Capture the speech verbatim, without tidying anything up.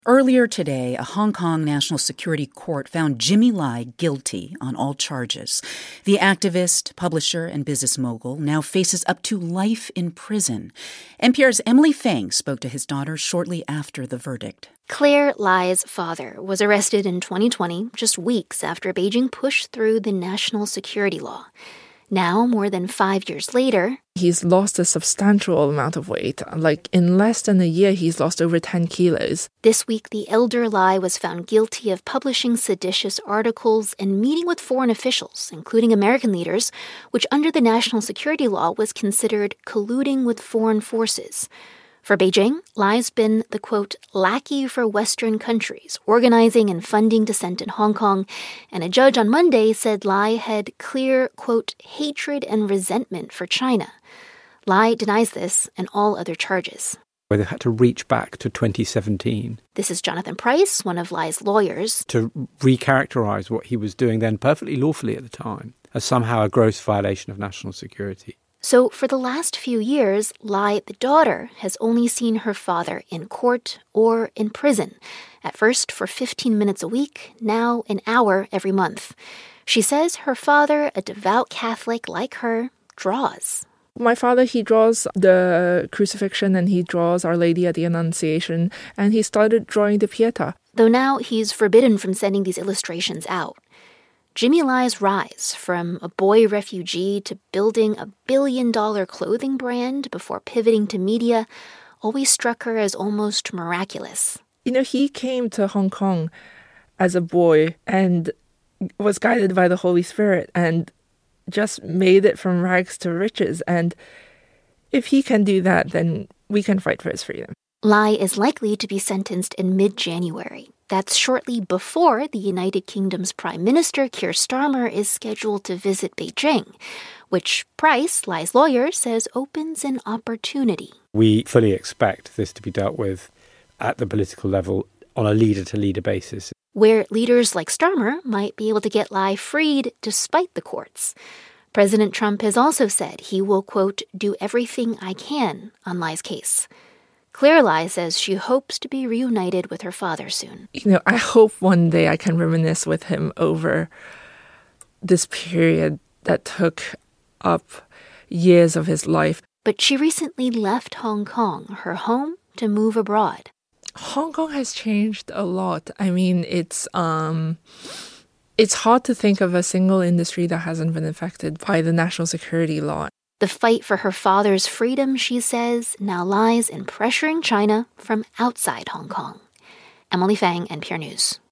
Earlier today, a Hong Kong national security court found Jimmy Lai guilty on all charges. The activist, publisher, and business mogul now faces up to life in prison. N P R's Emily Feng spoke to his daughter shortly after the verdict. Claire Lai's father was arrested in twenty twenty, just weeks after Beijing pushed through the national security law. Now, more than five years later, he's lost a substantial amount of weight. Like, in less than a year, he's lost over ten kilos. This week, the elder Lai was found guilty of publishing seditious articles and meeting with foreign officials, including American leaders, which under the national security law was considered colluding with foreign forces. For Beijing, Lai's been the, quote, lackey for Western countries, organizing and funding dissent in Hong Kong, and a judge on Monday said Lai had clear, quote, hatred and resentment for China. Lai denies this and all other charges. Where they had to reach back to twenty seventeen. This is Jonathan Price, one of Lai's lawyers. To recharacterize what he was doing then perfectly lawfully at the time as somehow a gross violation of national security. So for the last few years, Lai, the daughter, has only seen her father in court or in prison. At first for fifteen minutes a week, now an hour every month. She says her father, a devout Catholic like her, draws. My father, he draws the crucifixion and he draws Our Lady at the Annunciation, and he started drawing the Pietà. Though now he's forbidden from sending these illustrations out. Jimmy Lai's rise from a boy refugee to building a billion-dollar clothing brand before pivoting to media always struck her as almost miraculous. You know, he came to Hong Kong as a boy and was guided by the Holy Spirit and just made it from rags to riches. And if he can do that, then we can fight for his freedom. Lai is likely to be sentenced in mid-January. That's shortly before the United Kingdom's Prime Minister, Keir Starmer, is scheduled to visit Beijing, which Price, Lai's lawyer, says opens an opportunity. We fully expect this to be dealt with at the political level on a leader-to-leader basis, where leaders like Starmer might be able to get Lai freed despite the courts. President Trump has also said he will, quote, do everything I can on Lai's case. Claire Lai says she hopes to be reunited with her father soon. You know, I hope one day I can reminisce with him over this period that took up years of his life. But she recently left Hong Kong, her home, to move abroad. Hong Kong has changed a lot. I mean, it's um, it's hard to think of a single industry that hasn't been affected by the national security law. The fight for her father's freedom, she says, now lies in pressuring China from outside Hong Kong. Emily Feng, N P R News.